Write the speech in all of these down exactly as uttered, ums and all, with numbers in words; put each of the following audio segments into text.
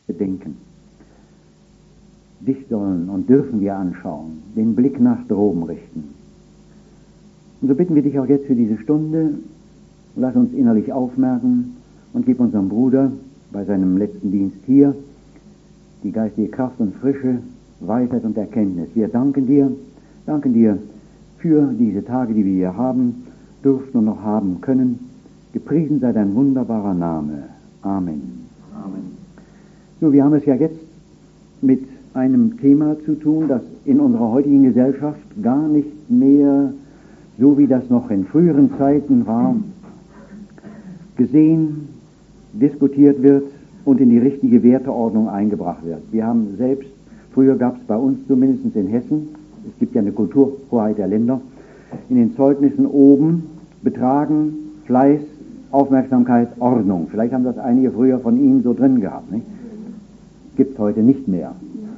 bedenken. Dich sollen und dürfen wir anschauen, den Blick nach droben richten. Und so bitten wir dich auch jetzt für diese Stunde, lass uns innerlich aufmerken und gib unserem Bruder bei seinem letzten Dienst hier die geistige Kraft und Frische, Weisheit und Erkenntnis. Wir danken dir, danken dir für diese Tage, die wir hier haben, durften und noch haben können. Gepriesen sei dein wunderbarer Name. Amen. Amen. So, wir haben es ja jetzt mit einem Thema zu tun, das in unserer heutigen Gesellschaft gar nicht mehr, so wie das noch in früheren Zeiten war, gesehen, diskutiert wird und in die richtige Werteordnung eingebracht wird. Wir haben selbst, früher gab es bei uns zumindest in Hessen, es gibt ja eine Kulturhoheit der Länder, in den Zeugnissen oben Betragen, Fleiß, Aufmerksamkeit, Ordnung. Vielleicht haben das einige früher von Ihnen so drin gehabt, nicht? Gibt heute nicht mehr.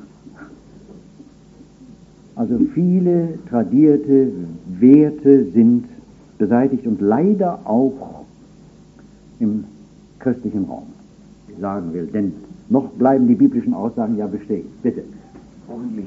Also viele tradierte Werte sind beseitigt und leider auch im christlichen Raum, sagen will. Denn noch bleiben die biblischen Aussagen ja bestehen. Bitte. Hoffentlich.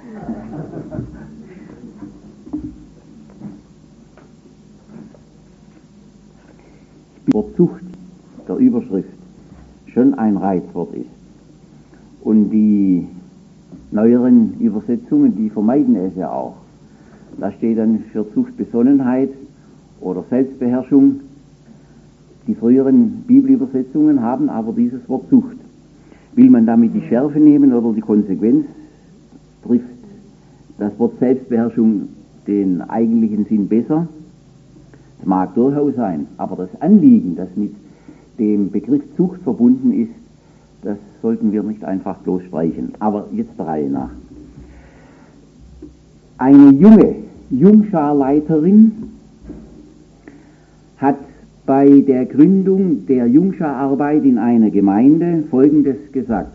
Zucht der Überschrift schon ein Reizwort ist. Und die neueren Übersetzungen, die vermeiden es ja auch. Da steht dann für Zucht Besonnenheit oder Selbstbeherrschung. Die früheren Bibelübersetzungen haben aber dieses Wort Zucht. Will man damit die Schärfe nehmen oder die Konsequenz, trifft das Wort Selbstbeherrschung den eigentlichen Sinn besser. Es mag durchaus sein, aber das Anliegen, das mit dem Begriff Zucht verbunden ist, das sollten wir nicht einfach bloß streichen. Aber jetzt der Reihe nach. Eine junge Jungscharleiterin hat bei der Gründung der Jungschararbeit in einer Gemeinde Folgendes gesagt: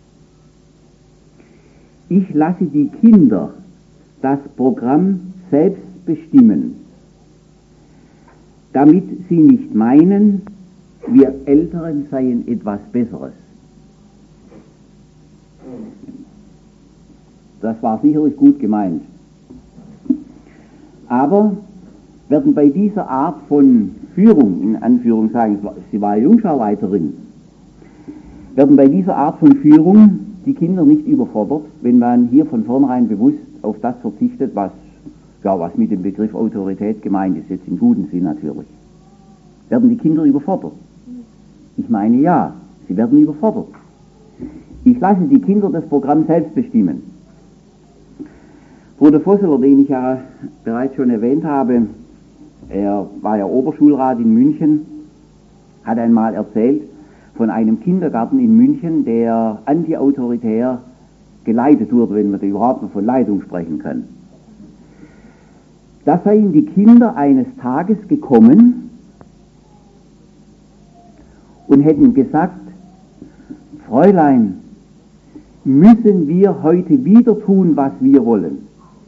Ich lasse die Kinder das Programm selbst bestimmen, damit sie nicht meinen, wir Älteren seien etwas Besseres. Das war sicherlich gut gemeint. Aber werden bei dieser Art von Führung, in Anführungszeichen, sie war Jungscharleiterin, werden bei dieser Art von Führung die Kinder nicht überfordert, wenn man hier von vornherein bewusst auf das verzichtet, was, ja, was mit dem Begriff Autorität gemeint ist, jetzt im guten Sinn natürlich. Werden die Kinder überfordert? Ich meine ja, sie werden überfordert. Ich lasse die Kinder das Programm selbst bestimmen. Bruder Vosseler, den ich ja bereits schon erwähnt habe, er war ja Oberschulrat in München, hat einmal erzählt von einem Kindergarten in München, der antiautoritär geleitet wurde, wenn man da überhaupt noch von Leitung sprechen kann. Da seien die Kinder eines Tages gekommen und hätten gesagt: Fräulein, müssen wir heute wieder tun, was wir wollen?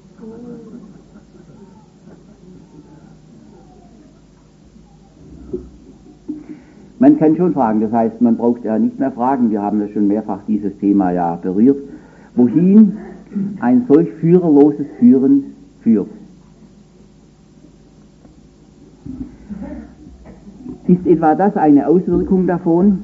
Man kann schon fragen, das heißt, man braucht ja nicht mehr fragen, wir haben ja schon mehrfach dieses Thema ja berührt, wohin ein solch führerloses Führen führt. Ist etwa das eine Auswirkung davon?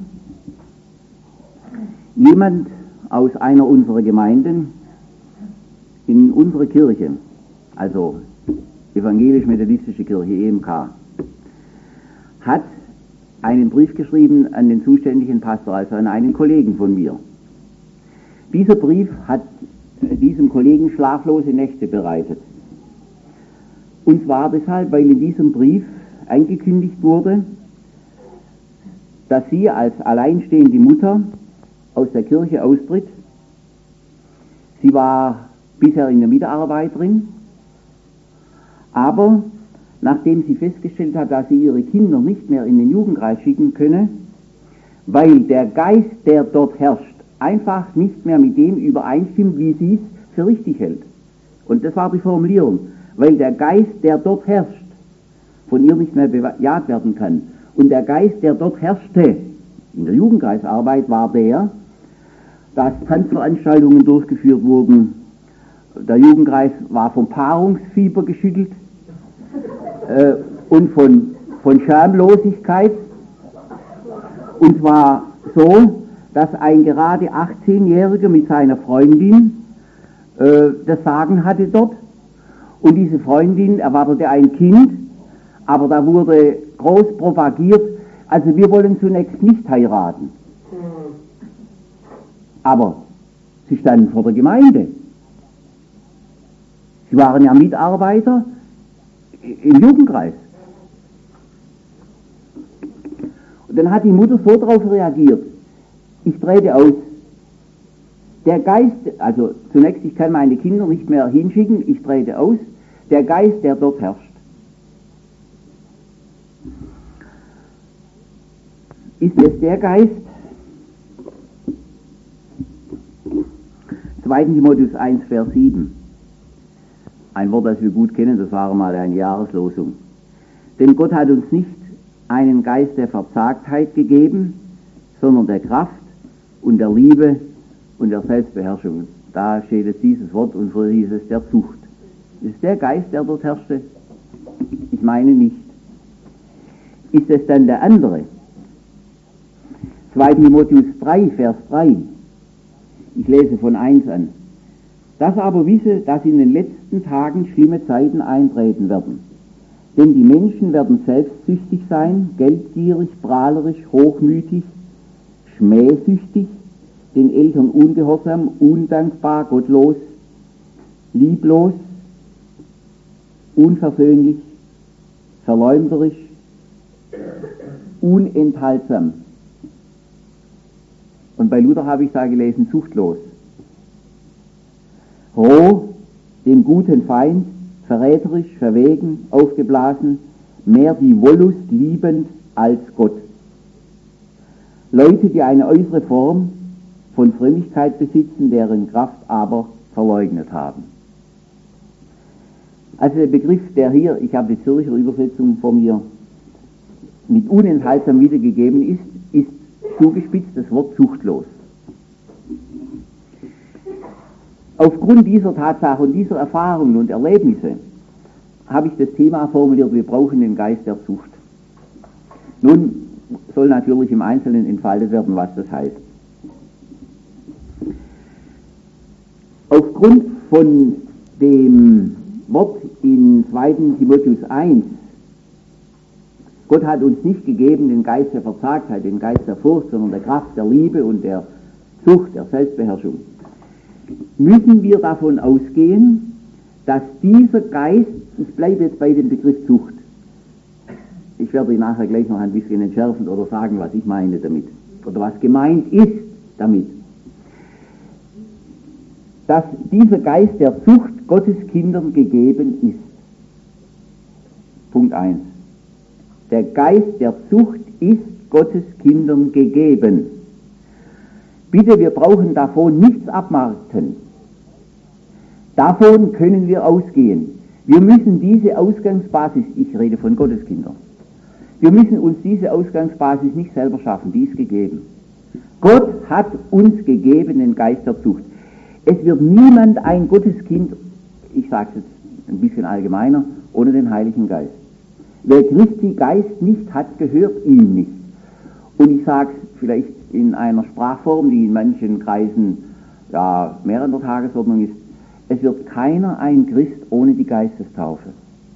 Jemand aus einer unserer Gemeinden in unserer Kirche, also evangelisch-methodistische Kirche, E M K, hat einen Brief geschrieben an den zuständigen Pastor, also an einen Kollegen von mir. Dieser Brief hat diesem Kollegen schlaflose Nächte bereitet. Und zwar deshalb, weil in diesem Brief angekündigt wurde, dass sie als alleinstehende Mutter aus der Kirche austritt. Sie war bisher in der Mitarbeit drin, aber nachdem sie festgestellt hat, dass sie ihre Kinder nicht mehr in den Jugendkreis schicken könne, weil der Geist, der dort herrscht, einfach nicht mehr mit dem übereinstimmt, wie sie es für richtig hält. Und das war die Formulierung, weil der Geist, der dort herrscht, von ihr nicht mehr bejaht werden kann. Und der Geist, der dort herrschte, in der Jugendkreisarbeit, war der, dass Tanzveranstaltungen durchgeführt wurden. Der Jugendkreis war vom Paarungsfieber geschüttelt äh, und von, von Schamlosigkeit. Und zwar so, dass ein gerade achtzehnjähriger mit seiner Freundin äh, das Sagen hatte dort. Und diese Freundin erwartete ein Kind, aber da wurde groß propagiert, also wir wollen zunächst nicht heiraten. Aber sie standen vor der Gemeinde. Sie waren ja Mitarbeiter im Jugendkreis. Und dann hat die Mutter so darauf reagiert, ich trete aus. Der Geist, also zunächst, ich kann meine Kinder nicht mehr hinschicken, ich trete aus. Der Geist, der dort herrscht. Ist es der Geist? zweiter Timotheus eins, Vers sieben. Ein Wort, das wir gut kennen, das war mal eine Jahreslosung. Denn Gott hat uns nicht einen Geist der Verzagtheit gegeben, sondern der Kraft und der Liebe und der Selbstbeherrschung. Da steht jetzt dieses Wort und früher hieß es der Zucht. Ist der Geist, der dort herrschte? Ich meine nicht. Ist es dann der andere? zweiter Timotheus drei, Vers drei. Ich lese von eins an. Das aber wisse, dass in den letzten Tagen schlimme Zeiten eintreten werden. Denn die Menschen werden selbstsüchtig sein, geldgierig, prahlerisch, hochmütig, schmähsüchtig, den Eltern ungehorsam, undankbar, gottlos, lieblos, unversöhnlich, verleumderisch, unenthaltsam. Und bei Luther habe ich da gelesen, zuchtlos. Roh, dem guten Feind, verräterisch, verwegen, aufgeblasen, mehr die Wollust liebend als Gott. Leute, die eine äußere Form von Frömmigkeit besitzen, deren Kraft aber verleugnet haben. Also der Begriff, der hier, ich habe die Zürcher Übersetzung von mir, mit unenthaltsam wiedergegeben ist, ist zugespitzt das Wort zuchtlos. Aufgrund dieser Tatsache und dieser Erfahrungen und Erlebnisse habe ich das Thema formuliert, wir brauchen den Geist der Zucht. Nun soll natürlich im Einzelnen entfaltet werden, was das heißt. Aufgrund von dem Wort in zweiter Timotheus eins, Gott hat uns nicht gegeben den Geist der Verzagtheit, den Geist der Furcht, sondern der Kraft, der Liebe und der Zucht, der Selbstbeherrschung, müssen wir davon ausgehen, dass dieser Geist, ich bleibe jetzt bei dem Begriff Zucht, ich werde ihn nachher gleich noch ein bisschen entschärfen oder sagen, was ich meine damit, oder was gemeint ist damit, dass dieser Geist der Zucht Gottes Kindern gegeben ist. Punkt eins. Der Geist der Zucht ist Gottes Kindern gegeben. Bitte, wir brauchen davon nichts abmarkten. Davon können wir ausgehen. Wir müssen diese Ausgangsbasis, ich rede von Gottes Kindern, wir müssen uns diese Ausgangsbasis nicht selber schaffen, die ist gegeben. Gott hat uns gegeben den Geist der Zucht. Es wird niemand ein Gotteskind, ich sage es jetzt ein bisschen allgemeiner, ohne den Heiligen Geist. Wer Christi Geist nicht hat, gehört ihm nicht. Und ich sage es vielleicht in einer Sprachform, die in manchen Kreisen ja mehr an der Tagesordnung ist, es wird keiner ein Christ ohne die Geistestaufe.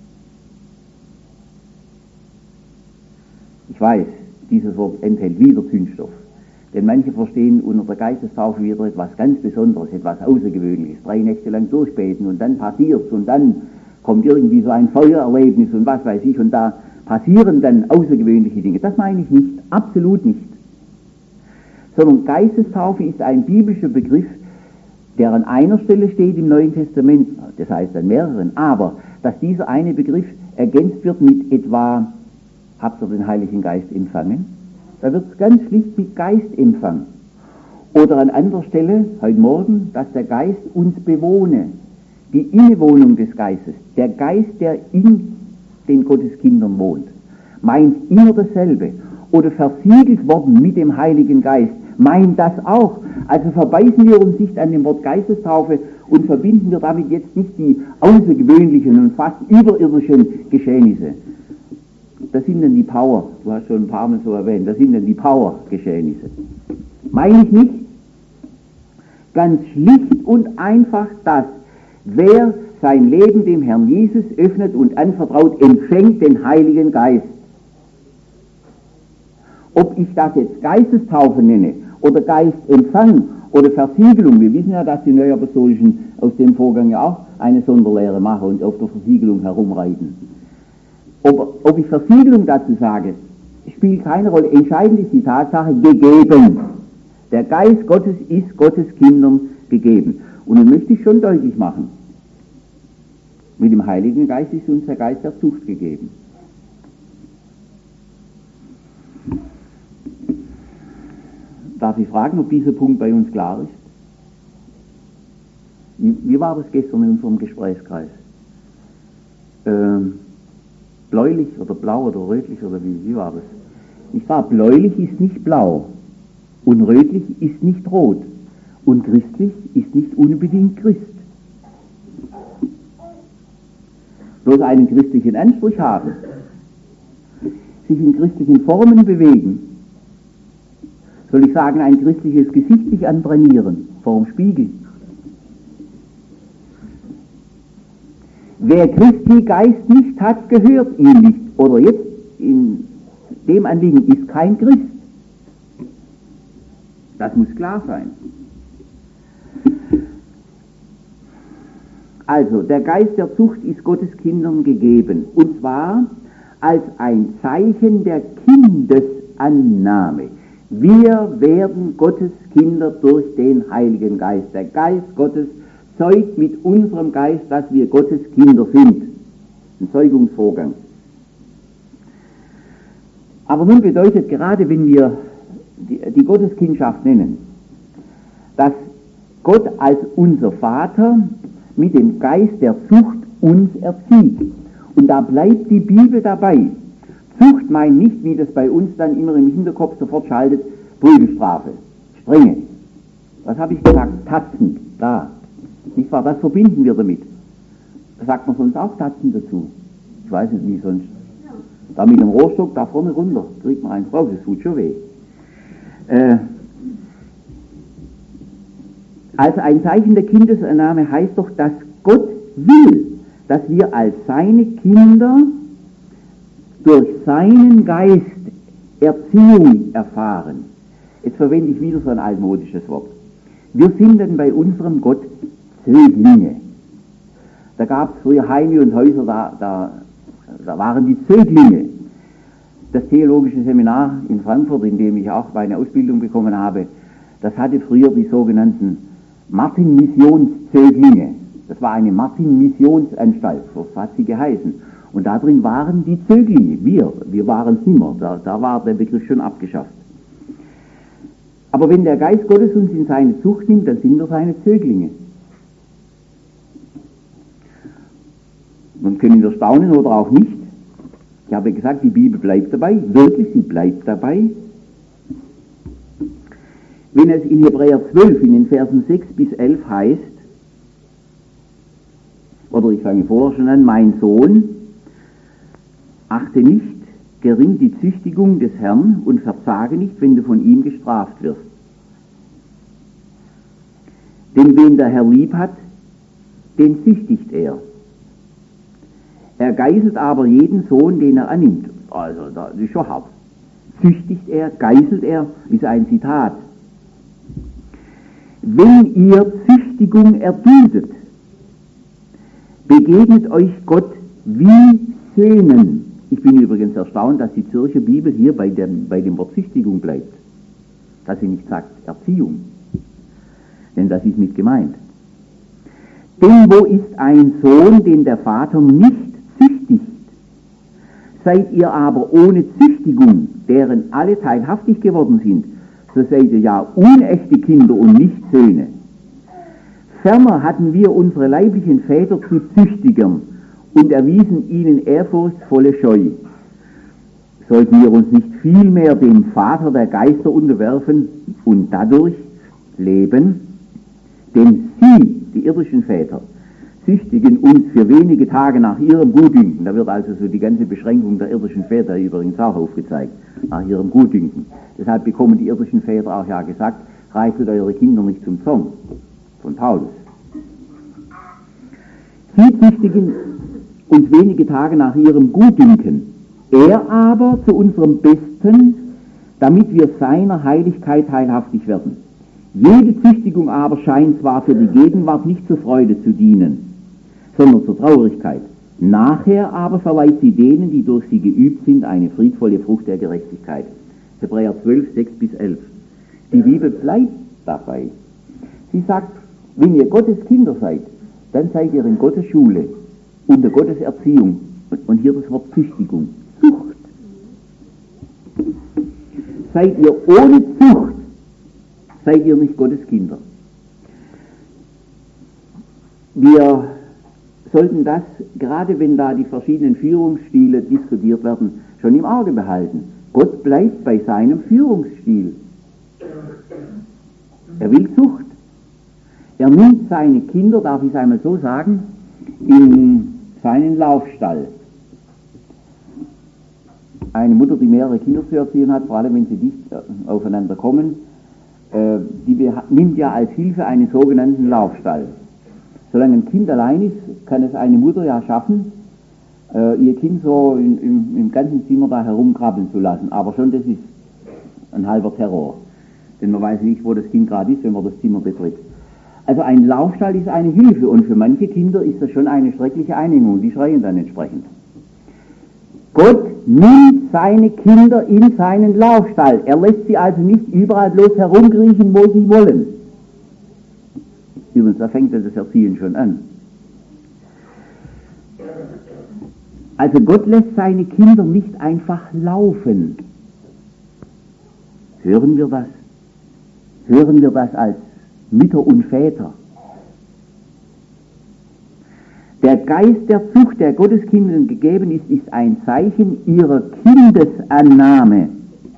Ich weiß, dieses Wort enthält wieder Zündstoff. Denn manche verstehen unter der Geistestaufe wieder etwas ganz Besonderes, etwas Außergewöhnliches. Drei Nächte lang durchbeten und dann passiert's und dann kommt irgendwie so ein Feuererlebnis und was weiß ich und da passieren dann außergewöhnliche Dinge. Das meine ich nicht, absolut nicht. Sondern Geistestaufe ist ein biblischer Begriff, der an einer Stelle steht im Neuen Testament, das heißt an mehreren, aber dass dieser eine Begriff ergänzt wird mit etwa, habt ihr den Heiligen Geist empfangen? Da wird es ganz schlicht mit Geistempfang. Oder an anderer Stelle, heute Morgen, dass der Geist uns bewohne. Die Innewohnung des Geistes, der Geist, der in den Gotteskindern wohnt, meint immer dasselbe. Oder versiegelt worden mit dem Heiligen Geist, meint das auch. Also verbeißen wir uns nicht an dem Wort Geistestaufe und verbinden wir damit jetzt nicht die außergewöhnlichen und fast überirdischen Geschehnisse. Das sind dann die Power, du hast schon ein paar Mal so erwähnt, das sind dann die Power-Geschehnisse. Meine ich nicht? Ganz schlicht und einfach das, wer sein Leben dem Herrn Jesus öffnet und anvertraut, empfängt den Heiligen Geist. Ob ich das jetzt Geistestaufe nenne oder Geistempfang oder Versiegelung, wir wissen ja, dass die Neuapostolischen aus dem Vorgang ja auch eine Sonderlehre machen und auf der Versiegelung herumreiten. Ob, ob ich Versiegelung dazu sage, spielt keine Rolle. Entscheidend ist die Tatsache, gegeben. Der Geist Gottes ist Gottes Kindern gegeben. Und nun möchte ich schon deutlich machen, mit dem Heiligen Geist ist uns der Geist der Zucht gegeben. Darf ich fragen, ob dieser Punkt bei uns klar ist? Wie, wie war das gestern in unserem Gesprächskreis? Ähm, bläulich oder blau oder rötlich oder wie, wie war das? Ich war, bläulich ist nicht blau und rötlich ist nicht rot und christlich ist nicht unbedingt Christ. Bloß einen christlichen Anstrich haben, sich in christlichen Formen bewegen, soll ich sagen, ein christliches Gesicht sich antrainieren, vor dem Spiegel. Wer Christi Geist nicht hat, gehört ihm nicht. Oder jetzt in dem Anliegen ist kein Christ. Das muss klar sein. Also, der Geist der Zucht ist Gottes Kindern gegeben. Und zwar als ein Zeichen der Kindesannahme. Wir werden Gottes Kinder durch den Heiligen Geist. Der Geist Gottes zeugt mit unserem Geist, dass wir Gottes Kinder sind. Ein Zeugungsvorgang. Aber nun bedeutet gerade, wenn wir die, die Gotteskindschaft nennen, dass Gott als unser Vater mit dem Geist der Zucht uns erzieht. Und da bleibt die Bibel dabei. Zucht meint nicht, wie das bei uns dann immer im Hinterkopf sofort schaltet, Prügelstrafe, strenge. Was habe ich gesagt? Tatzen, da. Nicht wahr? Das verbinden wir damit. Sagt man sonst auch Tatzen dazu? Ich weiß nicht, wie sonst. Da mit dem Rohrstock, da vorne runter, kriegt man eins raus, das tut schon weh. Äh, also ein Zeichen der Kindesannahme heißt doch, dass Gott will, dass wir als seine Kinder durch seinen Geist Erziehung erfahren. Jetzt verwende ich wieder so ein altmodisches Wort. Wir sind dann bei unserem Gott Zöglinge. Da gab es früher Heime und Häuser, da, da, da waren die Zöglinge. Das theologische Seminar in Frankfurt, in dem ich auch meine Ausbildung bekommen habe, das hatte früher die sogenannten Martin-Missionszöglinge. Das war eine Martin-Missionsanstalt, so hat sie geheißen. Und da drin waren die Zöglinge, wir, wir waren es nimmer, da, da war der Begriff schon abgeschafft. Aber wenn der Geist Gottes uns in seine Zucht nimmt, dann sind wir seine Zöglinge. Nun können wir staunen oder auch nicht. Ich habe gesagt, die Bibel bleibt dabei, wirklich, sie bleibt dabei. Wenn es in Hebräer zwölf, in den Versen sechs bis elf heißt, oder ich fange vorher schon an, mein Sohn, achte nicht gering die Züchtigung des Herrn und verzage nicht, wenn du von ihm gestraft wirst. Denn wen der Herr lieb hat, den züchtigt er. Er geißelt aber jeden Sohn, den er annimmt. Also, das ist schon hart. Züchtigt er, geißelt er, ist ein Zitat. Wenn ihr Züchtigung erduldet, begegnet euch Gott wie Söhnen. Ich bin übrigens erstaunt, dass die Zürcher Bibel hier bei dem, bei dem Wort Züchtigung bleibt. Dass sie nicht sagt Erziehung. Denn das ist mit gemeint. Denn wo ist ein Sohn, den der Vater nicht züchtigt? Seid ihr aber ohne Züchtigung, deren alle teilhaftig geworden sind, so seid ihr ja unechte Kinder und nicht Söhne. Ferner hatten wir unsere leiblichen Väter zu züchtigern und erwiesen ihnen ehrfurchtsvolle Scheu. Sollten wir uns nicht vielmehr dem Vater der Geister unterwerfen und dadurch leben, denn sie, die irdischen Väter, züchtigen uns für wenige Tage nach ihrem Gutdünken. Da wird also so die ganze Beschränkung der irdischen Väter übrigens auch aufgezeigt, nach ihrem Gutdünken. Deshalb bekommen die irdischen Väter auch ja gesagt, reitet eure Kinder nicht zum Zorn, von Paulus. Sie züchtigen uns wenige Tage nach ihrem Gutdünken, er aber zu unserem Besten, damit wir seiner Heiligkeit teilhaftig werden. Jede Züchtigung aber scheint zwar für die Gegenwart nicht zur Freude zu dienen, sondern zur Traurigkeit. Nachher aber verleiht sie denen, die durch sie geübt sind, eine friedvolle Frucht der Gerechtigkeit. Hebräer zwölf, sechs bis elf. Die Bibel bleibt dabei. Sie sagt, wenn ihr Gottes Kinder seid, dann seid ihr in Gottes Schule, unter Gottes Erziehung. Und hier das Wort Züchtigung. Zucht. Seid ihr ohne Zucht, seid ihr nicht Gottes Kinder. Wir sollten das, gerade wenn da die verschiedenen Führungsstile diskutiert werden, schon im Auge behalten. Gott bleibt bei seinem Führungsstil. Er will Zucht. Er nimmt seine Kinder, darf ich es einmal so sagen, in seinen Laufstall. Eine Mutter, die mehrere Kinder zu erziehen hat, vor allem wenn sie dicht aufeinander kommen, äh, die nimmt ja als Hilfe einen sogenannten Laufstall. Solange ein Kind allein ist, kann es eine Mutter ja schaffen, äh, ihr Kind so in, im, im ganzen Zimmer da herumkrabbeln zu lassen. Aber schon das ist ein halber Terror. Denn man weiß nicht, wo das Kind gerade ist, wenn man das Zimmer betritt. Also ein Laufstall ist eine Hilfe und für manche Kinder ist das schon eine schreckliche Einengung. Die schreien dann entsprechend. Gott nimmt seine Kinder in seinen Laufstall. Er lässt sie also nicht überall bloß herumkriechen, wo sie wollen. Übrigens, da fängt das Erziehen schon an. Also Gott lässt seine Kinder nicht einfach laufen. Hören wir das? Hören wir das als Mütter und Väter? Der Geist der Zucht, der Gottes Kindern gegeben ist, ist ein Zeichen ihrer Kindesannahme.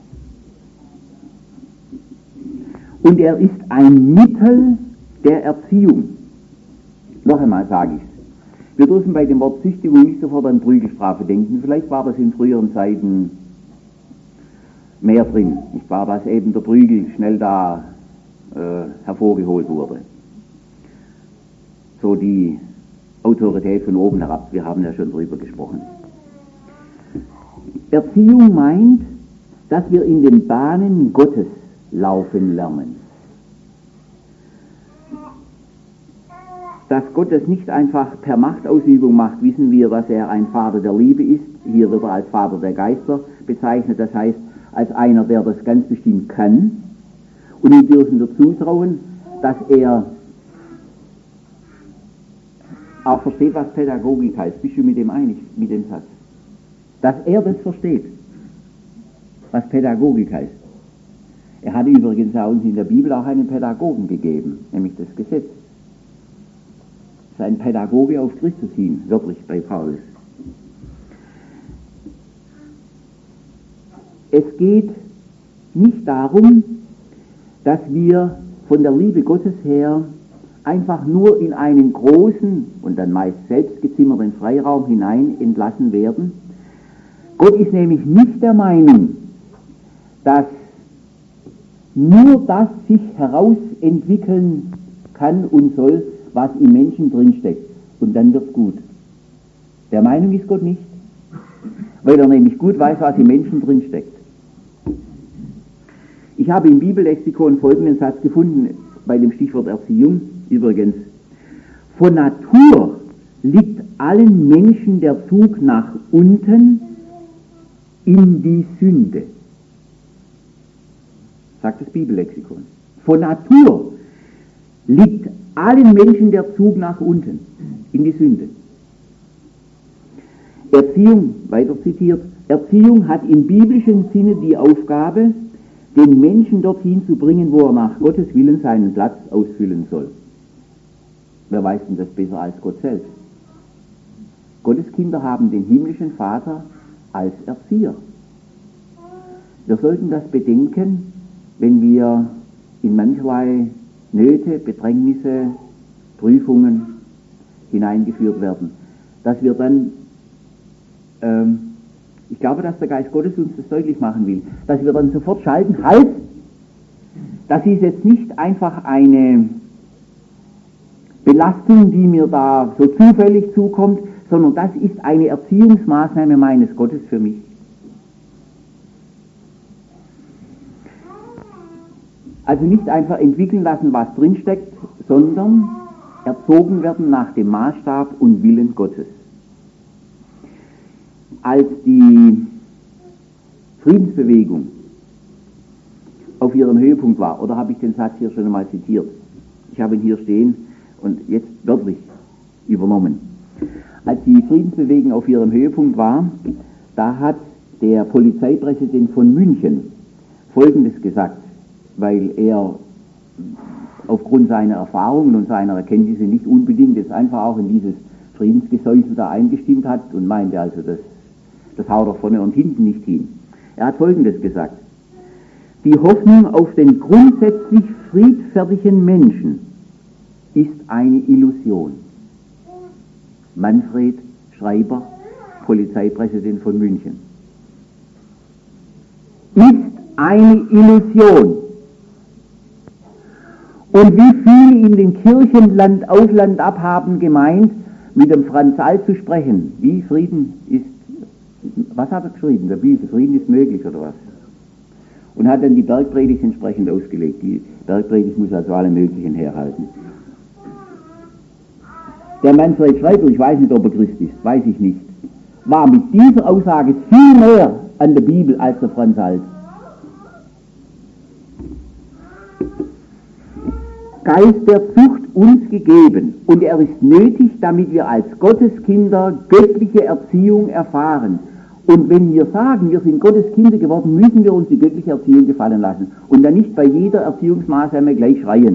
Und er ist ein Mittel der Erziehung. Noch einmal sage ich es. Wir dürfen bei dem Wort Züchtigung nicht sofort an Prügelstrafe denken. Vielleicht war das in früheren Zeiten mehr drin. Nicht wahr, dass eben der Prügel schnell da äh, hervorgeholt wurde. So die Autorität von oben herab. Wir haben ja schon darüber gesprochen. Erziehung meint, dass wir in den Bahnen Gottes laufen lernen. Dass Gott das nicht einfach per Machtausübung macht, wissen wir, dass er ein Vater der Liebe ist. Hier wird er als Vater der Geister bezeichnet. Das heißt, als einer, der das ganz bestimmt kann. Und ihm dürfen wir zutrauen, dass er auch versteht, was Pädagogik heißt. Bist du mit dem einig, mit dem Satz? Dass er das versteht, was Pädagogik heißt. Er hat übrigens auch uns in der Bibel auch einen Pädagogen gegeben, nämlich das Gesetz. Das ist ein Pädagoge auf Christus hin, wörtlich bei Paulus. Es geht nicht darum, dass wir von der Liebe Gottes her einfach nur in einen großen und dann meist selbstgezimmerten Freiraum hinein entlassen werden. Gott ist nämlich nicht der Meinung, dass nur das sich herausentwickeln kann und soll, was im Menschen drinsteckt. Und dann wird's gut. Der Meinung ist Gott nicht, weil er nämlich gut weiß, was im Menschen drinsteckt. Ich habe im Bibellexikon folgenden Satz gefunden bei dem Stichwort Erziehung. Übrigens, von Natur liegt allen Menschen der Zug nach unten in die Sünde. Sagt das Bibellexikon. Von Natur liegt allen Menschen der Zug nach unten in die Sünde. Erziehung, weiter zitiert, Erziehung hat im biblischen Sinne die Aufgabe, den Menschen dorthin zu bringen, wo er nach Gottes Willen seinen Platz ausfüllen soll. Wer weiß denn das besser als Gott selbst? Gottes Kinder haben den himmlischen Vater als Erzieher. Wir sollten das bedenken, wenn wir in mancherlei Nöte, Bedrängnisse, Prüfungen hineingeführt werden, dass wir dann, ähm, ich glaube, dass der Geist Gottes uns das deutlich machen will, dass wir dann sofort schalten, halt, das ist jetzt nicht einfach eine Belastung, die mir da so zufällig zukommt, sondern das ist eine Erziehungsmaßnahme meines Gottes für mich. Also nicht einfach entwickeln lassen, was drinsteckt, sondern erzogen werden nach dem Maßstab und Willen Gottes. Als die Friedensbewegung auf ihrem Höhepunkt war, oder habe ich den Satz hier schon einmal zitiert? Ich habe ihn hier stehen und jetzt wörtlich übernommen. Als die Friedensbewegung auf ihrem Höhepunkt war, da hat der Polizeipräsident von München Folgendes gesagt, weil er aufgrund seiner Erfahrungen und seiner Erkenntnisse nicht unbedingt jetzt einfach auch in dieses Friedensgesäusel da eingestimmt hat und meinte also, das, das haut doch vorne und hinten nicht hin. Er hat Folgendes gesagt: Die Hoffnung auf den grundsätzlich friedfertigen Menschen ist eine Illusion. Manfred Schreiber, Polizeipräsident von München. Ist eine Illusion. Und wie viele in den Kirchen Land auf Land ab haben gemeint, mit dem Franz Alt zu sprechen, wie Frieden ist, was hat er geschrieben, der Bücher, Frieden ist möglich oder was? Und hat dann die Bergpredigt entsprechend ausgelegt. Die Bergpredigt muss also alle möglichen herhalten. Der Manfred Schreiber, ich weiß nicht, ob er Christ ist, weiß ich nicht, war mit dieser Aussage viel näher an der Bibel als der Franz Alt. Geist der Zucht uns gegeben, und er ist nötig, damit wir als Gotteskinder göttliche Erziehung erfahren. Und wenn wir sagen, wir sind Gottes Kinder geworden, müssen wir uns die göttliche Erziehung gefallen lassen und dann nicht bei jeder Erziehungsmaßnahme gleich schreien.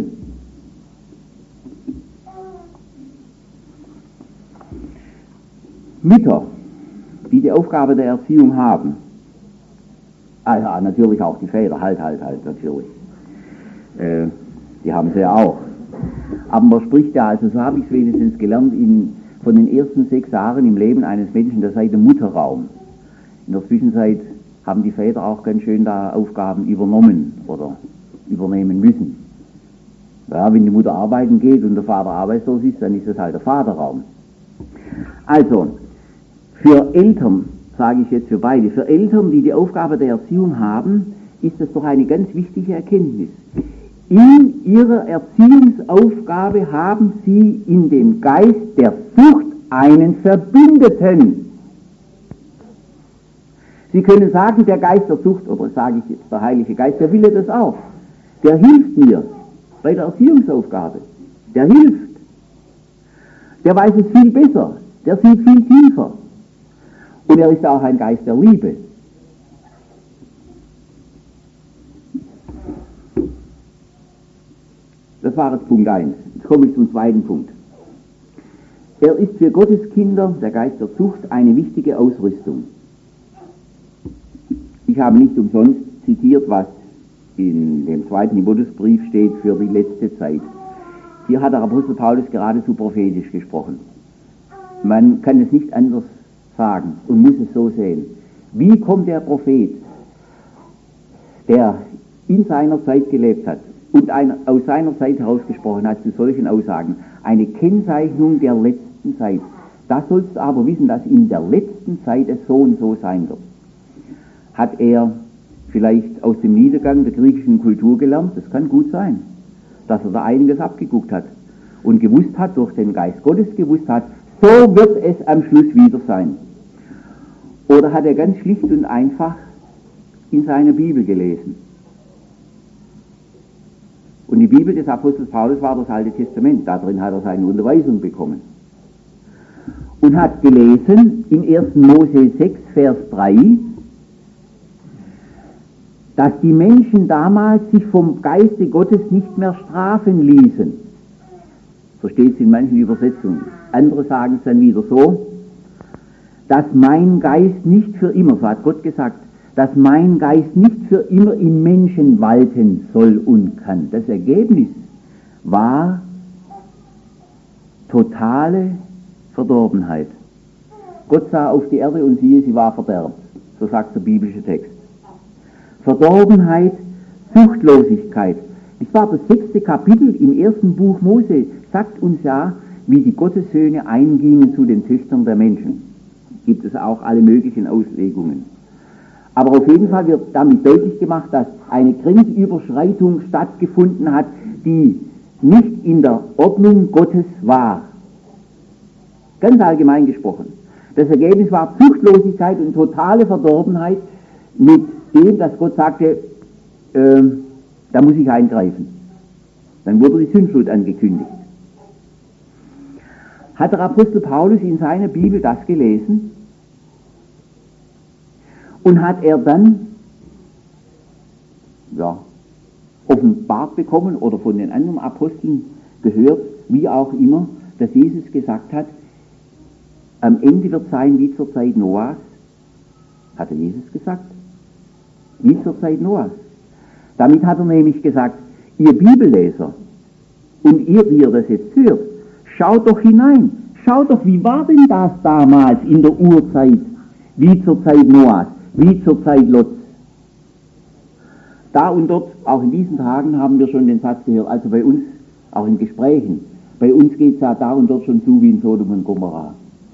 Mütter, die die Aufgabe der Erziehung haben, ah ja, natürlich auch die Väter, halt, halt, halt, natürlich, äh, die haben sie ja auch. Aber man spricht ja, also so habe ich es wenigstens gelernt, in, von den ersten sechs Jahren im Leben eines Menschen, der sei der Mutterraum. In der Zwischenzeit haben die Väter auch ganz schön da Aufgaben übernommen oder übernehmen müssen. Ja, wenn die Mutter arbeiten geht und der Vater arbeitslos ist, dann ist das halt der Vaterraum. Also, für Eltern, sage ich jetzt für beide, für Eltern, die die Aufgabe der Erziehung haben, ist das doch eine ganz wichtige Erkenntnis. In ihrer Erziehungsaufgabe haben sie in dem Geist der Zucht einen Verbündeten. Sie können sagen, der Geist der Zucht, oder sage ich jetzt der Heilige Geist, der will ja das auch. Der hilft mir bei der Erziehungsaufgabe. Der hilft. Der weiß es viel besser. Der sieht viel tiefer. Und er ist auch ein Geist der Liebe. Das war jetzt Punkt eins. Jetzt komme ich zum zweiten Punkt. Er ist für Gottes Kinder, der Geist der Zucht, eine wichtige Ausrüstung. Ich habe nicht umsonst zitiert, was in dem zweiten Timotheusbrief steht für die letzte Zeit. Hier hat der Apostel Paulus geradezu prophetisch gesprochen. Man kann es nicht anders sagen und muss es so sehen. Wie kommt der Prophet, der in seiner Zeit gelebt hat und ein, aus seiner Zeit herausgesprochen hat, zu solchen Aussagen? Eine Kennzeichnung der letzten Zeit. Da sollst du aber wissen, dass in der letzten Zeit es so und so sein wird. Hat er vielleicht aus dem Niedergang der griechischen Kultur gelernt? Das kann gut sein, dass er da einiges abgeguckt hat und gewusst hat, durch den Geist Gottes gewusst hat, so wird es am Schluss wieder sein. Oder hat er ganz schlicht und einfach in seiner Bibel gelesen? Und die Bibel des Apostels Paulus war das Alte Testament, da drin hat er seine Unterweisung bekommen. Und hat gelesen in ersten Mose sechs, Vers drei, dass die Menschen damals sich vom Geiste Gottes nicht mehr strafen ließen. So steht es in manchen Übersetzungen. Andere sagen es dann wieder so, dass mein Geist nicht für immer, so hat Gott gesagt, dass mein Geist nicht für immer im Menschen walten soll und kann. Das Ergebnis war totale Verdorbenheit. Gott sah auf die Erde und siehe, sie war verderbt. So sagt der biblische Text. Verdorbenheit, Suchtlosigkeit. Das war das sechste Kapitel im ersten Buch Mose, sagt uns ja, wie die Gottessöhne eingingen zu den Töchtern der Menschen. Gibt es auch alle möglichen Auslegungen. Aber auf jeden Fall wird damit deutlich gemacht, dass eine Grenzüberschreitung stattgefunden hat, die nicht in der Ordnung Gottes war. Ganz allgemein gesprochen. Das Ergebnis war Zuchtlosigkeit und totale Verdorbenheit mit dem, dass Gott sagte, äh, da muss ich eingreifen. Dann wurde die Sündflut angekündigt. Hat der Apostel Paulus in seiner Bibel das gelesen? Und hat er dann ja, offenbart bekommen oder von den anderen Aposteln gehört, wie auch immer, dass Jesus gesagt hat, am Ende wird sein wie zur Zeit Noahs? Hat er Jesus gesagt? Wie zur Zeit Noahs. Damit hat er nämlich gesagt, ihr Bibelleser und ihr, die ihr das jetzt hört, schaut doch hinein, schaut doch, wie war denn das damals in der Urzeit, wie zur Zeit Noahs, wie zur Zeit Lots. Da und dort, auch in diesen Tagen, haben wir schon den Satz gehört, also bei uns, auch in Gesprächen, bei uns geht es ja da und dort schon zu wie in Sodom und Gomorrha.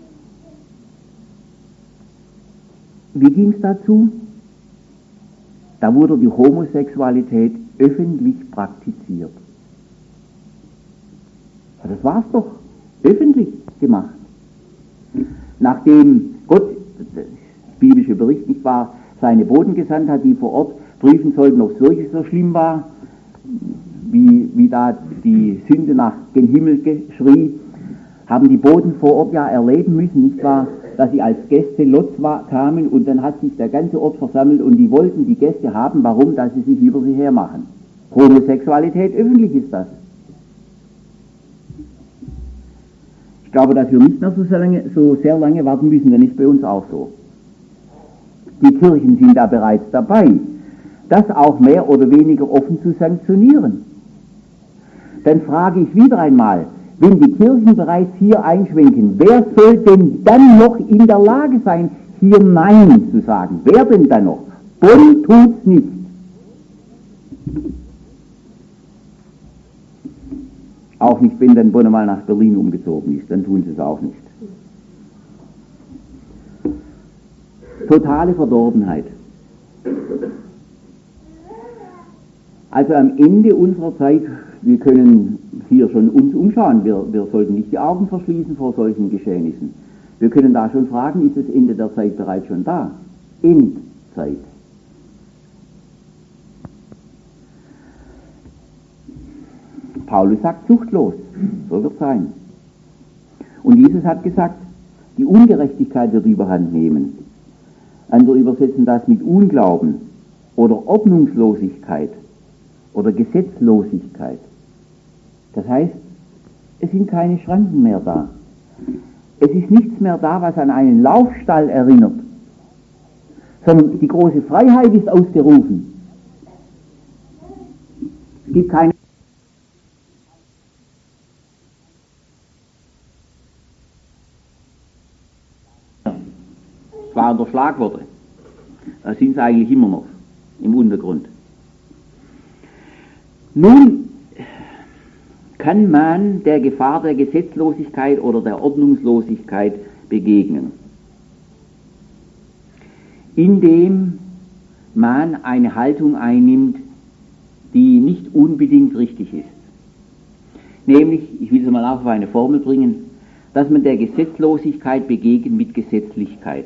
Wie ging es dazu? Da wurde die Homosexualität öffentlich praktiziert. Das war's doch, öffentlich gemacht. Nachdem Gott, das biblische Bericht nicht wahr, seine Boten gesandt hat, die vor Ort prüfen sollten, ob es wirklich so schlimm war, wie, wie da die Sünde nach gen Himmel schrie, haben die Boten vor Ort ja erleben müssen, nicht wahr, dass sie als Gäste Lots war, kamen und dann hat sich der ganze Ort versammelt und die wollten die Gäste haben, warum? Dass sie sich über sie hermachen. Homosexualität, öffentlich ist das. Ich glaube, dass wir nicht mehr so sehr lange, so sehr lange warten müssen, dann ist bei uns auch so. Die Kirchen sind da bereits dabei, das auch mehr oder weniger offen zu sanktionieren. Dann frage ich wieder einmal, wenn die Kirchen bereits hier einschwenken, wer soll denn dann noch in der Lage sein, hier Nein zu sagen? Wer denn dann noch? Bonn tut's nicht. Auch nicht, wenn dann Bonn mal nach Berlin umgezogen ist, dann tun sie es auch nicht. Totale Verdorbenheit. Also am Ende unserer Zeit, wir können hier schon uns umschauen, wir, wir sollten nicht die Augen verschließen vor solchen Geschehnissen. Wir können da schon fragen, ist das Ende der Zeit bereits schon da? Endzeit. Paulus sagt zuchtlos, so wird es sein. Und Jesus hat gesagt, die Ungerechtigkeit wird überhand nehmen. Andere übersetzen das mit Unglauben oder Ordnungslosigkeit oder Gesetzlosigkeit. Das heißt, es sind keine Schranken mehr da. Es ist nichts mehr da, was an einen Laufstall erinnert, sondern die große Freiheit ist ausgerufen. Es gibt keine Es waren der Schlagworte. Da sind sie eigentlich immer noch im Untergrund. Nun kann man der Gefahr der Gesetzlosigkeit oder der Ordnungslosigkeit begegnen, indem man eine Haltung einnimmt, die nicht unbedingt richtig ist. Nämlich, ich will es mal auf eine Formel bringen, dass man der Gesetzlosigkeit begegnet mit Gesetzlichkeit.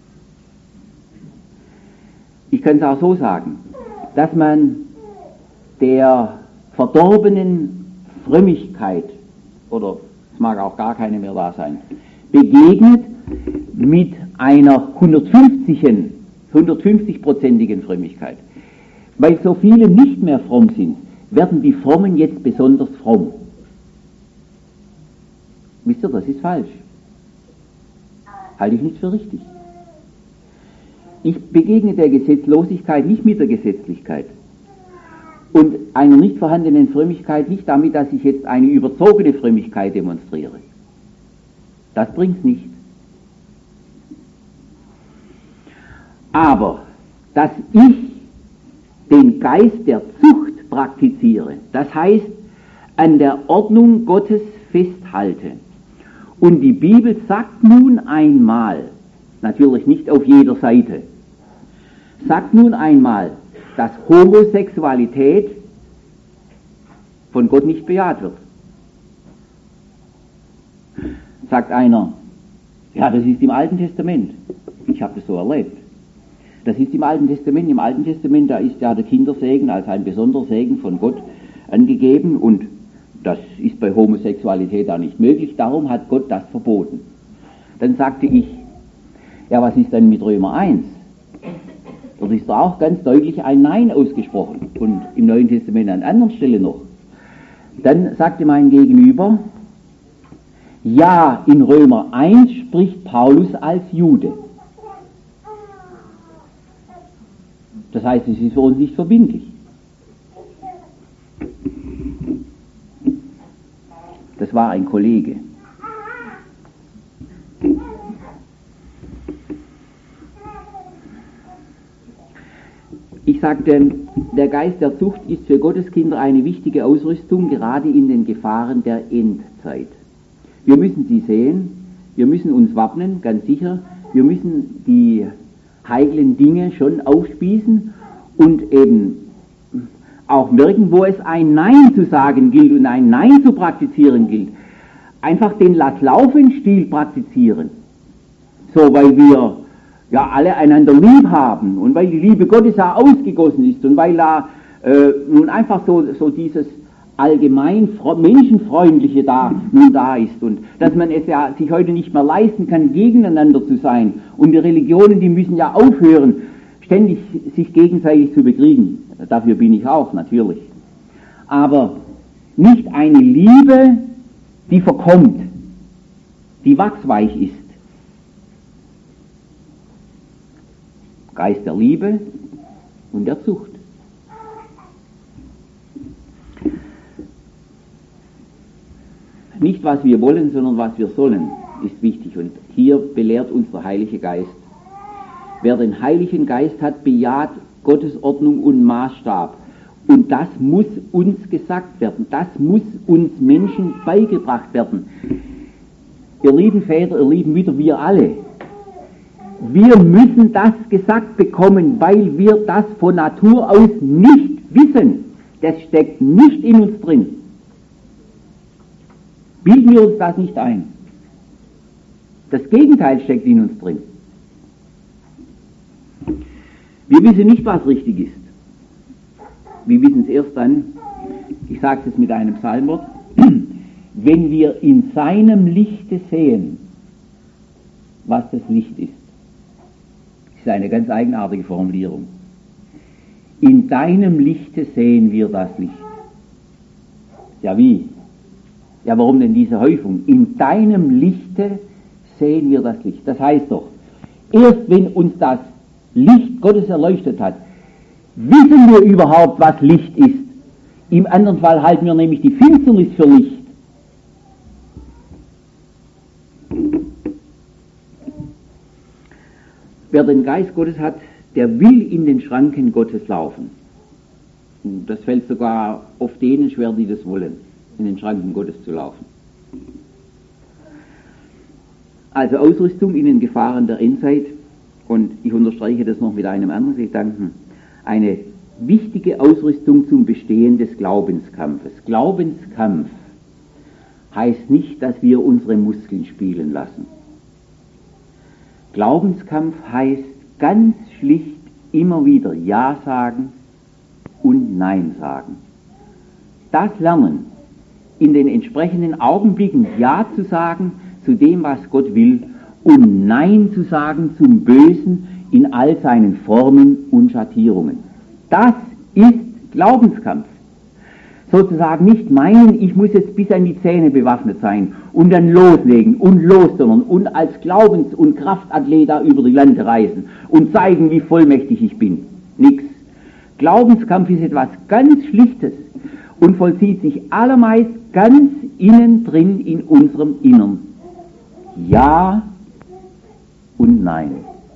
Ich kann es auch so sagen, dass man der verdorbenen Frömmigkeit, oder es mag auch gar keine mehr da sein, begegnet mit einer hundertfünfzig-prozentigen Frömmigkeit. Weil so viele nicht mehr fromm sind, werden die Frommen jetzt besonders fromm. Wisst ihr, das ist falsch. Halte ich nicht für richtig. Ich begegne der Gesetzlosigkeit nicht mit der Gesetzlichkeit. und einer nicht vorhandenen Frömmigkeit nicht damit, dass ich jetzt eine überzogene Frömmigkeit demonstriere. Das bringt's nicht. Aber, dass ich den Geist der Zucht praktiziere, das heißt, an der Ordnung Gottes festhalte. Und die Bibel sagt nun einmal, natürlich nicht auf jeder Seite, sagt nun einmal, dass Homosexualität von Gott nicht bejaht wird. Sagt einer, ja, das ist im Alten Testament. Ich habe das so erlebt. Das ist im Alten Testament. Im Alten Testament, da ist ja der Kindersegen als ein besonderer Segen von Gott angegeben und das ist bei Homosexualität auch nicht möglich, darum hat Gott das verboten. Dann sagte ich, ja, was ist denn mit Römer eins? Dort ist da auch ganz deutlich ein Nein ausgesprochen und im Neuen Testament an anderer Stelle noch. Dann sagte mein Gegenüber, ja, in Römer eins spricht Paulus als Jude. Das heißt, es ist für uns nicht verbindlich. Das war ein Kollege. Ich sagte, der Geist der Zucht ist für Gottes Kinder eine wichtige Ausrüstung, gerade in den Gefahren der Endzeit. Wir müssen sie sehen, wir müssen uns wappnen, ganz sicher, wir müssen die heiklen Dinge schon aufspießen und eben auch merken, wo es ein Nein zu sagen gilt und ein Nein zu praktizieren gilt. Einfach den Lass-Laufen-Stil praktizieren. So, weil wir ja alle einander lieb haben und weil die Liebe Gottes ja ausgegossen ist und weil da äh, nun einfach so, so dieses allgemein menschenfreundliche da nun da ist und dass man es ja sich heute nicht mehr leisten kann, gegeneinander zu sein und die Religionen, die müssen ja aufhören, ständig sich gegenseitig zu bekriegen. Dafür bin ich auch, natürlich. Aber nicht eine Liebe, die verkommt, die wachsweich ist. Geist der Liebe und der Zucht. Nicht was wir wollen, sondern was wir sollen, ist wichtig. Und hier belehrt uns der Heilige Geist. Wer den Heiligen Geist hat, bejaht Gottes Ordnung und Maßstab. Und das muss uns gesagt werden. Das muss uns Menschen beigebracht werden. Ihr lieben Väter, ihr lieben Mütter, wir alle. Wir müssen das gesagt bekommen, weil wir das von Natur aus nicht wissen. Das steckt nicht in uns drin. Bilden wir uns das nicht ein. Das Gegenteil steckt in uns drin. Wir wissen nicht, was richtig ist. Wir wissen es erst dann, ich sage es mit einem Psalmwort, wenn wir in seinem Lichte sehen, was das Licht ist. Das ist eine ganz eigenartige Formulierung. In deinem Lichte sehen wir das Licht. Ja, wie? Ja, warum denn diese Häufung? In deinem Lichte sehen wir das Licht. Das heißt doch, erst wenn uns das Licht Gottes erleuchtet hat, wissen wir überhaupt, was Licht ist. Im anderen Fall halten wir nämlich die Finsternis für Licht. Wer den Geist Gottes hat, der will in den Schranken Gottes laufen. Und das fällt sogar oft denen schwer, die das wollen, in den Schranken Gottes zu laufen. Also Ausrüstung in den Gefahren der Endzeit. Und ich unterstreiche das noch mit einem anderen Gedanken. Eine wichtige Ausrüstung zum Bestehen des Glaubenskampfes. Glaubenskampf heißt nicht, dass wir unsere Muskeln spielen lassen. Glaubenskampf heißt ganz schlicht immer wieder Ja sagen und Nein sagen. Das Lernen, in den entsprechenden Augenblicken Ja zu sagen zu dem, was Gott will, und Nein zu sagen zum Bösen in all seinen Formen und Schattierungen. Das ist Glaubenskampf. Sozusagen nicht meinen, ich muss jetzt bis an die Zähne bewaffnet sein und dann loslegen und losdonnern und als Glaubens- und Kraftathlet da über die Lande reisen und zeigen, wie vollmächtig ich bin. Nix. Glaubenskampf ist etwas ganz Schlichtes und vollzieht sich allermeist ganz innen drin in unserem Innern. Ja und nein.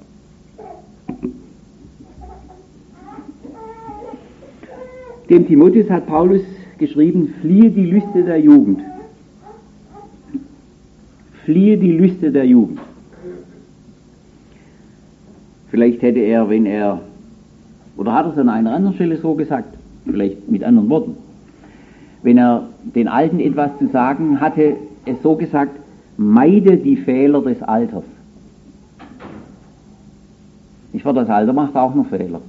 Dem Timotheus hat Paulus geschrieben, fliehe die Lüste der Jugend. Fliehe die Lüste der Jugend. Vielleicht hätte er, wenn er, oder hat er es an einer anderen Stelle so gesagt, vielleicht mit anderen Worten, wenn er den Alten etwas zu sagen hatte, es so gesagt, meide die Fehler des Alters. Ich war das Alter macht auch noch Fehler.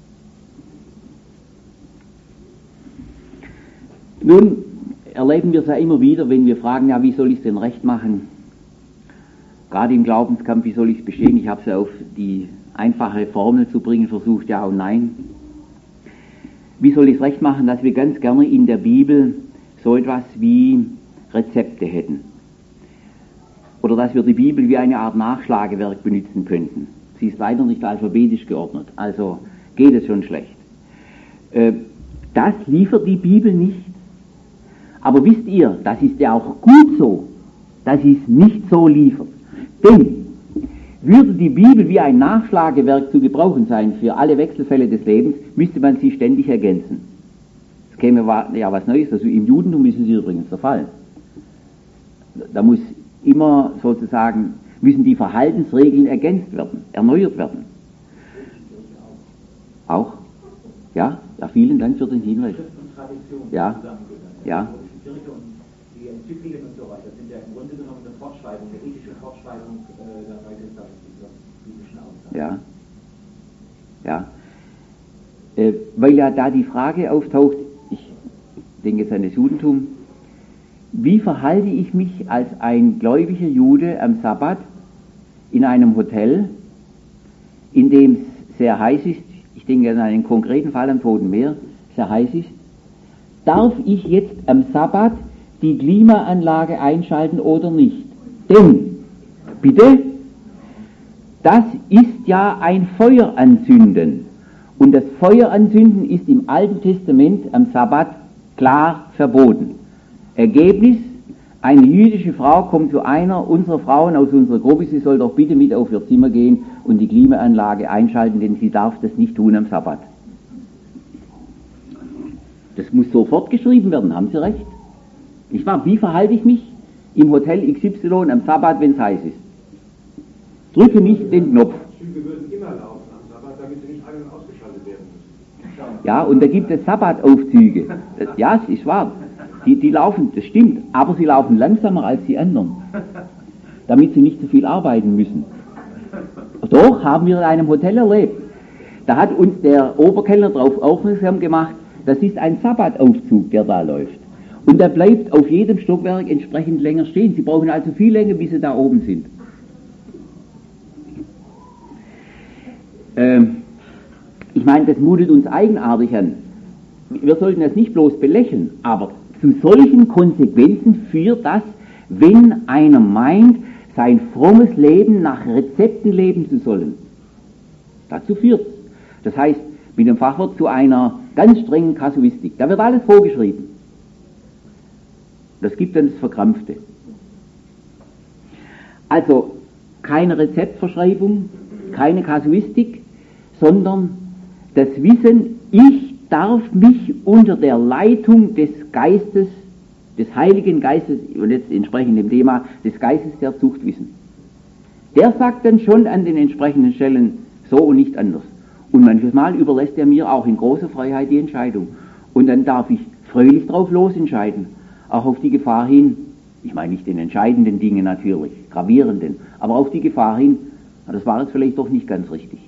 Nun erleben wir es ja immer wieder, wenn wir fragen, ja, wie soll ich es denn recht machen? Gerade im Glaubenskampf, wie soll ich es bestehen? Ich habe es ja auf die einfache Formel zu bringen versucht, ja und nein. Wie soll ich es recht machen, dass wir ganz gerne in der Bibel so etwas wie Rezepte hätten? Oder dass wir die Bibel wie eine Art Nachschlagewerk benutzen könnten. Sie ist leider nicht alphabetisch geordnet, also geht es schon schlecht. Äh, das liefert die Bibel nicht. Aber wisst ihr, das ist ja auch gut so, dass sie es nicht so liefert. Denn würde die Bibel wie ein Nachschlagewerk zu gebrauchen sein für alle Wechselfälle des Lebens, müsste man sie ständig ergänzen. Es käme ja was Neues, also im Judentum ist es übrigens der Fall. Da muss immer sozusagen, müssen die Verhaltensregeln ergänzt werden, erneuert werden. Auch? Ja? Ja, vielen Dank für den Hinweis. Ja? Ja? Die Enzykliken und so weiter sind ja im Grunde genommen eine Fortschreibung, eine ethische Fortschreibung äh, der Neuen biblischen Aussagen. Ja. Ja. Äh, weil ja da die Frage auftaucht, ich denke jetzt an das Judentum, wie verhalte ich mich als ein gläubiger Jude am Sabbat in einem Hotel, in dem es sehr heiß ist, ich denke an einen konkreten Fall am Toten Meer, sehr heiß ist, darf ich jetzt am Sabbat die Klimaanlage einschalten oder nicht? Denn, bitte, das ist ja ein Feuer anzünden. Und das Feuer anzünden ist im Alten Testament am Sabbat klar verboten. Ergebnis, eine jüdische Frau kommt zu einer unserer Frauen aus unserer Gruppe, sie soll doch bitte mit auf ihr Zimmer gehen und die Klimaanlage einschalten, denn sie darf das nicht tun am Sabbat. Das muss sofort geschrieben werden, haben Sie recht? Nicht wahr? Wie verhalte ich mich im Hotel X Y am Sabbat, wenn es heiß ist? Drücke nicht den Knopf. Züge würden immer laufen am Sabbat, damit sie nicht an- und ausgeschaltet werden müssen. Ja, und da gibt es Sabbataufzüge. Das, ja, es ist wahr. Die, die laufen, das stimmt, aber sie laufen langsamer als die anderen, damit sie nicht so viel arbeiten müssen. Doch, haben wir in einem Hotel erlebt. Da hat uns der Oberkellner darauf aufmerksam gemacht, das ist ein Sabbataufzug, der da läuft. Und der bleibt auf jedem Stockwerk entsprechend länger stehen. Sie brauchen also viel länger, bis sie da oben sind. Ähm, ich meine, das mutet uns eigenartig an. Wir sollten das nicht bloß belächeln, aber zu solchen Konsequenzen führt das, wenn einer meint, sein frommes Leben nach Rezepten leben zu sollen. Dazu führt es. Das heißt, mit dem Fachwort zu einer ganz strengen Kasuistik. Da wird alles vorgeschrieben. Das gibt dann das Verkrampfte. Also keine Rezeptverschreibung, keine Kasuistik, sondern das Wissen, ich darf mich unter der Leitung des Geistes, des Heiligen Geistes, und jetzt entsprechend dem Thema, des Geistes der Zucht wissen. Der sagt dann schon an den entsprechenden Stellen so und nicht anders. Und manches Mal überlässt er mir auch in großer Freiheit die Entscheidung. Und dann darf ich fröhlich drauf losentscheiden. Auch auf die Gefahr hin, ich meine nicht den entscheidenden Dingen natürlich, gravierenden, aber auf die Gefahr hin, das war jetzt vielleicht doch nicht ganz richtig.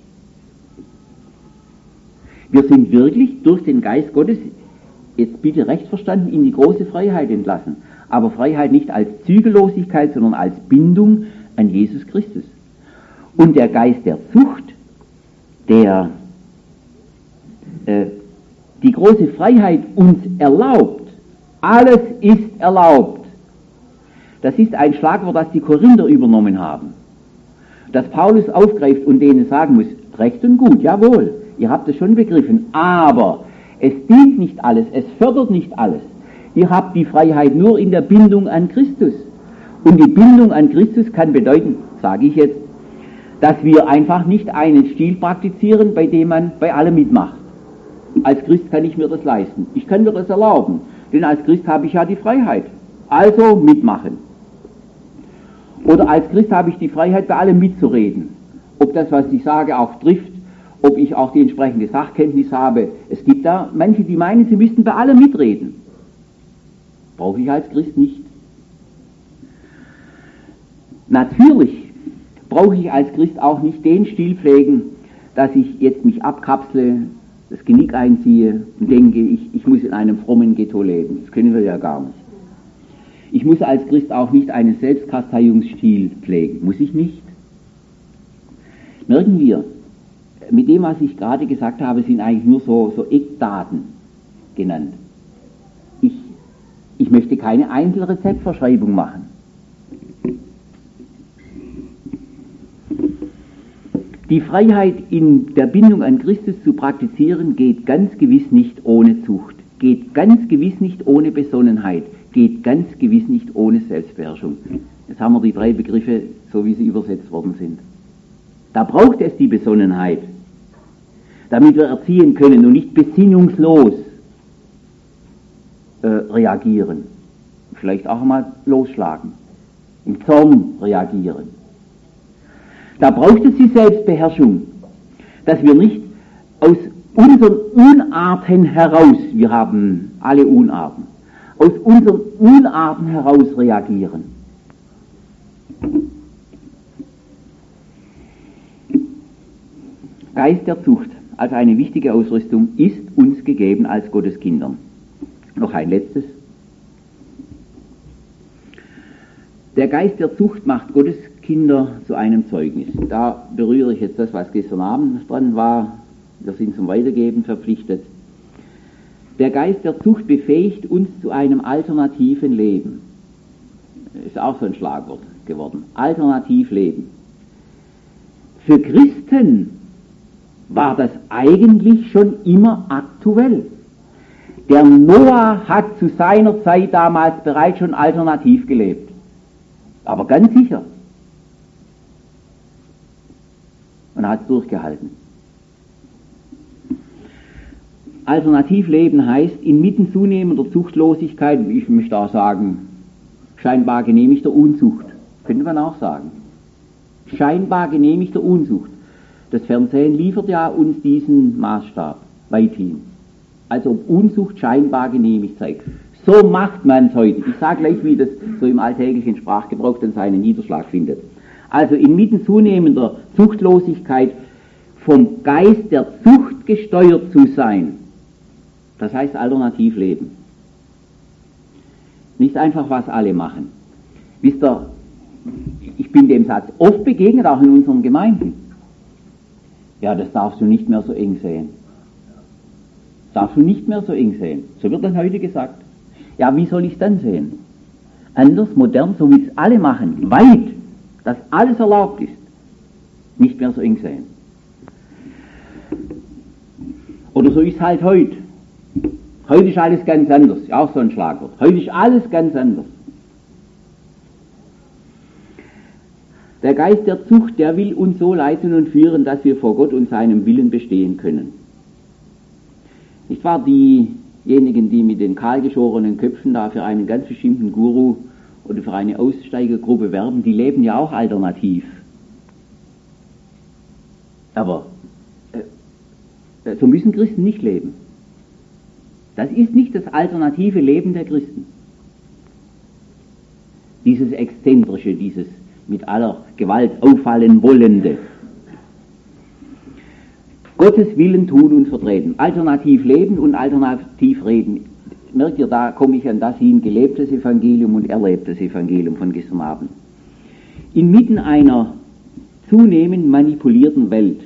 Wir sind wirklich durch den Geist Gottes, jetzt bitte recht verstanden, in die große Freiheit entlassen. Aber Freiheit nicht als Zügellosigkeit, sondern als Bindung an Jesus Christus. Und der Geist der Zucht, der äh, die große Freiheit uns erlaubt, alles ist erlaubt. Das ist ein Schlagwort, das die Korinther übernommen haben. Das Paulus aufgreift und denen sagen muss, recht und gut, jawohl, Ihr habt es schon begriffen, aber es dient nicht alles, es fördert nicht alles. Ihr habt die Freiheit nur in der Bindung an Christus. Und die Bindung an Christus kann bedeuten, sage ich jetzt, dass wir einfach nicht einen Stil praktizieren, bei dem man bei allem mitmacht. Als Christ kann ich mir das leisten. Ich kann mir das erlauben, denn als Christ habe ich ja die Freiheit. Also mitmachen. Oder als Christ habe ich die Freiheit, bei allem mitzureden. Ob das, was ich sage, auch trifft, ob ich auch die entsprechende Sachkenntnis habe. Es gibt da manche, die meinen, sie müssten bei allem mitreden. Brauche ich als Christ nicht. Natürlich brauche ich als Christ auch nicht den Stil pflegen, dass ich jetzt mich abkapsle, das Genick einziehe und denke, ich, ich muss in einem frommen Ghetto leben. Das können wir ja gar nicht. Ich muss als Christ auch nicht einen Selbstkasteiungsstil pflegen. Muss ich nicht. Merken wir, mit dem, was ich gerade gesagt habe, sind eigentlich nur so, so Eckdaten genannt. Ich, ich möchte keine Einzelrezeptverschreibung machen. Die Freiheit in der Bindung an Christus zu praktizieren geht ganz gewiss nicht ohne Zucht, geht ganz gewiss nicht ohne Besonnenheit, geht ganz gewiss nicht ohne Selbstbeherrschung. Jetzt haben wir die drei Begriffe, so wie sie übersetzt worden sind. Da braucht es die Besonnenheit, damit wir erziehen können und nicht besinnungslos äh, reagieren. Vielleicht auch einmal losschlagen, im Zorn reagieren. Da braucht es die Selbstbeherrschung, dass wir nicht aus unseren Unarten heraus, wir haben alle Unarten, aus unseren Unarten heraus reagieren. Geist der Zucht als eine wichtige Ausrüstung ist uns gegeben als Gottes Kindern. Noch ein letztes. Der Geist der Zucht macht Gottes Kinder zu einem Zeugnis. Da berühre ich jetzt das, was gestern Abend dran war. Wir sind zum Weitergeben verpflichtet. Der Geist der Zucht befähigt uns zu einem alternativen Leben. Ist auch so ein Schlagwort geworden. Alternativ leben. Für Christen war das eigentlich schon immer aktuell. Der Noah hat zu seiner Zeit damals bereits schon alternativ gelebt. Aber ganz sicher. Und er hat es durchgehalten. Alternativleben heißt, inmitten zunehmender Zuchtlosigkeit, ich möchte auch sagen, scheinbar genehmigter Unzucht, könnte man auch sagen. Scheinbar genehmigter Unzucht. Das Fernsehen liefert ja uns diesen Maßstab weithin. Als ob Unzucht scheinbar genehmigt sei. So macht man es heute. Ich sage gleich, wie das so im alltäglichen Sprachgebrauch dann seinen Niederschlag findet. Also inmitten zunehmender Zuchtlosigkeit vom Geist der Zucht gesteuert zu sein. Das heißt alternativ leben. Nicht einfach, was alle machen. Wisst ihr, ich bin dem Satz oft begegnet, auch in unseren Gemeinden. Ja, das darfst du nicht mehr so eng sehen. Das darfst du nicht mehr so eng sehen. So wird dann heute gesagt. Ja, wie soll ich es dann sehen? Anders, modern, so wie es alle machen, weit, dass alles erlaubt ist, nicht mehr so eng sehen. Oder so ist es halt heute. Heute ist alles ganz anders, ja, auch so ein Schlagwort. Heute ist alles ganz anders. Der Geist der Zucht, der will uns so leiten und führen, dass wir vor Gott und seinem Willen bestehen können. Nicht wahr, diejenigen, die mit den kahlgeschorenen Köpfen da für einen ganz bestimmten Guru oder für eine Aussteigergruppe werben, die leben ja auch alternativ. Aber äh, so müssen Christen nicht leben. Das ist nicht das alternative Leben der Christen. Dieses Exzentrische, dieses mit aller Gewalt auffallen wollende. Gottes Willen tun und vertreten. Alternativ leben und alternativ reden. Merkt ihr, da komme ich an das hin, gelebtes Evangelium und erlebtes Evangelium von gestern Abend. Inmitten einer zunehmend manipulierten Welt.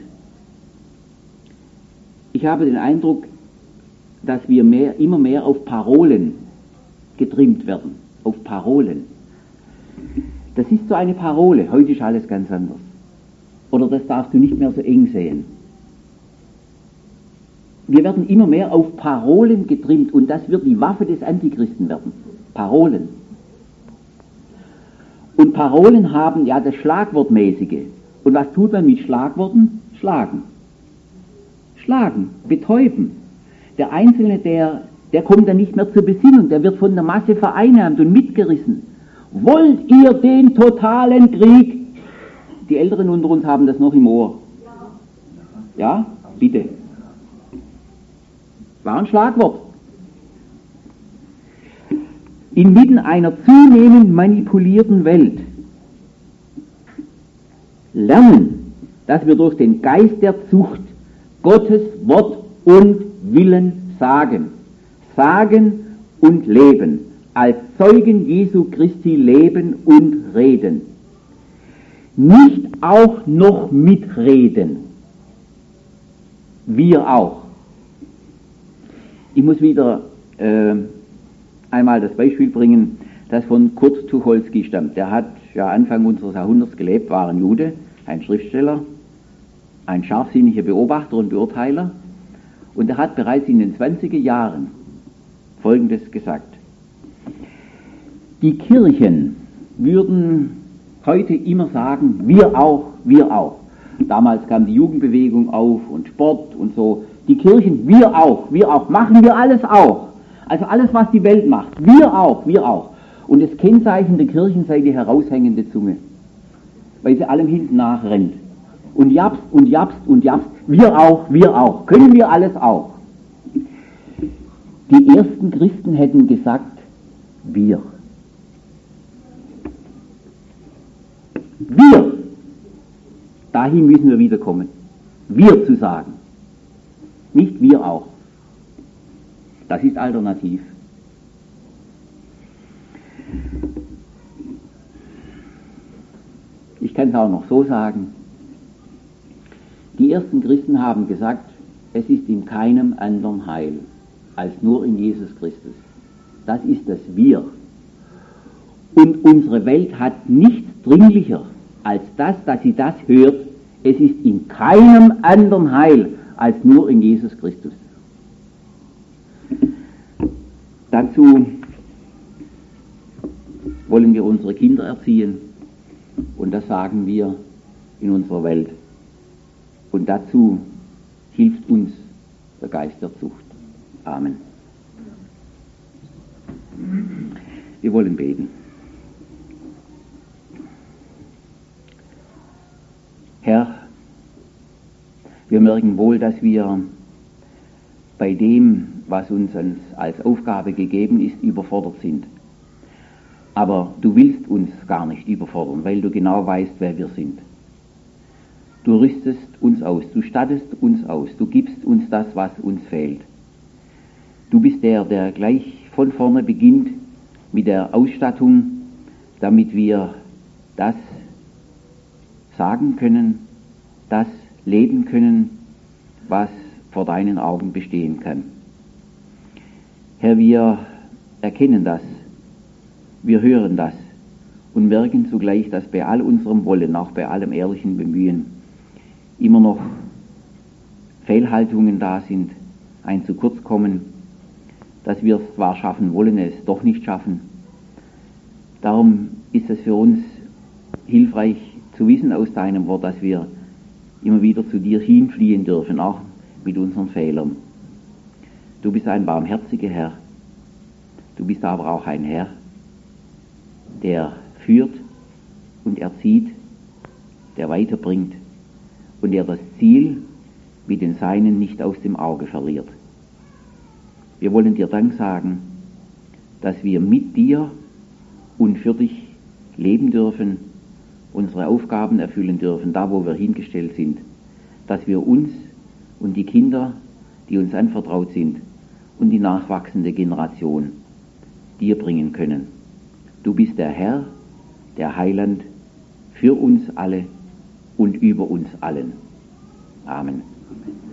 Ich habe den Eindruck, dass wir mehr, immer mehr auf Parolen getrimmt werden. Auf Parolen. Das ist so eine Parole. Heute ist alles ganz anders. Oder das darfst du nicht mehr so eng sehen. wir werden immer mehr auf Parolen getrimmt und das wird die Waffe des Antichristen werden. Parolen. Und Parolen haben ja das Schlagwortmäßige. Und was tut man mit Schlagworten? Schlagen. Schlagen, betäuben. Der Einzelne, der, der kommt dann nicht mehr zur Besinnung, der wird von der Masse vereinnahmt und mitgerissen. Wollt ihr den totalen Krieg? Die Älteren unter uns haben das noch im Ohr. Ja, bitte. War ein Schlagwort. Inmitten einer zunehmend manipulierten Welt lernen, dass wir durch den Geist der Zucht Gottes Wort und Willen sagen. Sagen und leben. Als Zeugen Jesu Christi leben und reden. Nicht auch noch mitreden. Wir auch. Ich muss wieder äh, einmal das Beispiel bringen, das von Kurt Tucholsky stammt. Der hat ja Anfang unseres Jahrhunderts gelebt, war ein Jude, ein Schriftsteller, ein scharfsinniger Beobachter und Beurteiler. Und er hat bereits in den zwanziger Jahren Folgendes gesagt. Die Kirchen würden heute immer sagen, wir auch, wir auch. Damals kam die Jugendbewegung auf und Sport und so. Die Kirchen, wir auch, wir auch, machen wir alles auch. Also alles, was die Welt macht, wir auch, wir auch. Und das Kennzeichen der Kirchen sei die heraushängende Zunge, weil sie allem hinten nachrennt. Und japst und japst und japst, wir auch, wir auch, können wir alles auch. Die ersten Christen hätten gesagt, wir. Wir. Dahin müssen wir wiederkommen. Wir zu sagen. Nicht wir auch. Das ist alternativ. Ich kann es auch noch so sagen. Die ersten Christen haben gesagt, es ist in keinem anderen Heil als nur in Jesus Christus. Das ist das Wir. Und unsere Welt hat nichts dringlicher als das, dass sie das hört. Es ist in keinem anderen Heil als nur in Jesus Christus. Dazu wollen wir unsere Kinder erziehen und das sagen wir in unserer Welt. Und dazu hilft uns der Geist der Zucht. Amen. Wir wollen beten. Herr, wir merken wohl, dass wir bei dem, was uns als Aufgabe gegeben ist, überfordert sind. Aber du willst uns gar nicht überfordern, weil du genau weißt, wer wir sind. Du rüstest uns aus, du stattest uns aus, du gibst uns das, was uns fehlt. Du bist der, der gleich von vorne beginnt mit der Ausstattung, damit wir das sagen können, das leben können, was vor deinen Augen bestehen kann. Herr, wir erkennen das, wir hören das und merken zugleich, dass bei all unserem Wollen, auch bei allem ehrlichen Bemühen, immer noch Fehlhaltungen da sind, ein zu kurz kommen, dass wir es zwar schaffen wollen, es doch nicht schaffen. Darum ist es für uns hilfreich zu wissen aus deinem Wort, dass wir immer wieder zu dir hinfliehen dürfen, auch mit unseren Fehlern. Du bist ein barmherziger Herr, du bist aber auch ein Herr, der führt und erzieht, der weiterbringt und der das Ziel mit den Seinen nicht aus dem Auge verliert. Wir wollen dir Dank sagen, dass wir mit dir und für dich leben dürfen, unsere Aufgaben erfüllen dürfen, da wo wir hingestellt sind, dass wir uns und die Kinder, die uns anvertraut sind, und die nachwachsende Generation dir bringen können. Du bist der Herr, der Heiland für uns alle und über uns allen. Amen.